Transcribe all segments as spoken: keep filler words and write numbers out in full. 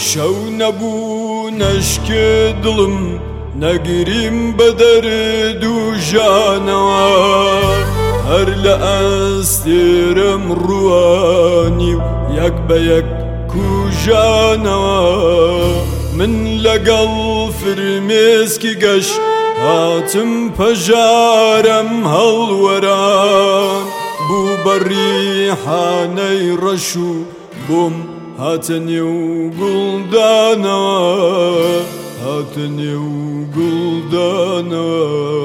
شەو نەبوو نەشکێ دڵم نەگریم بە دەرد و ژانەوە هەر لە ئەستێرەم ڕوانی و یەک بە یەک کوژانەوە من لەگەڵ فرمێسکی گەشت هاتم پەژارەم هەڵوەران بوو بە ریحانەی ڕەش و بۆم هاتە نێو گوڵدانەوە هاتە نێو گوڵدانەوە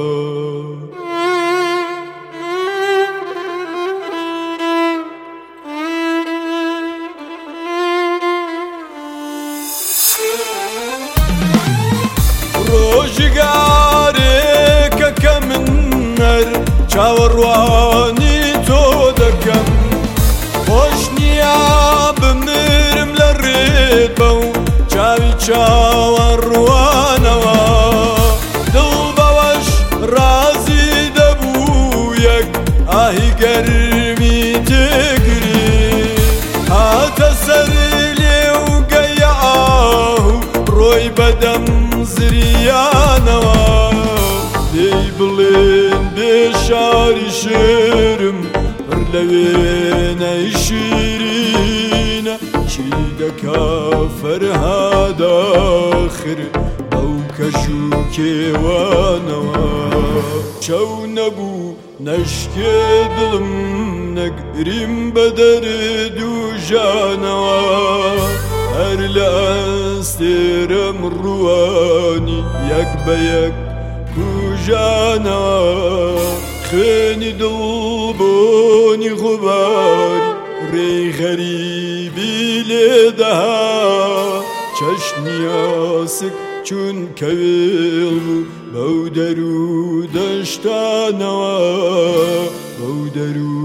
ڕۆژگارێکە کە من هەر چاوەڕوانی تۆ دەکەم خۆش نییە بمرم لە ڕێت بە و چاوی چاوەڕوانەوە دڵ بەوەش ڕازی دەبوو یەک ئاهی گەرمی تێگری هاتە سەر لێوگەیە ئاو ڕۆی بەدەم زریانەوە دەی بڵێن بێ شاری شێرم پڕ لە وێنەی شیرینە چی دەکا فەرهاد ئاخر ئەو کەش و کێوانەوە چەو نەبوو نەشکێ دڵم نەگریم بە دەرد و ژانەوە هەر لە ئەستێرەم ڕوانی یەک بە یەک کوژانەوە خوێنی دڵبۆنی غوباری ڕێی غەریبی لێدەها چەشنی ئاسک چون کەوێڵ بوو بەو دەر و دەشتانەوە بەو دەر و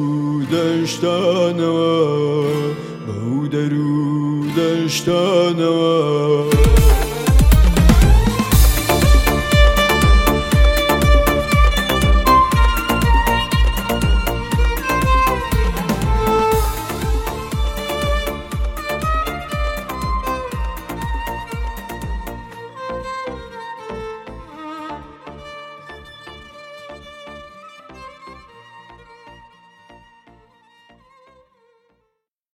دەشتانەوە بەو دەر و دەشتانەوە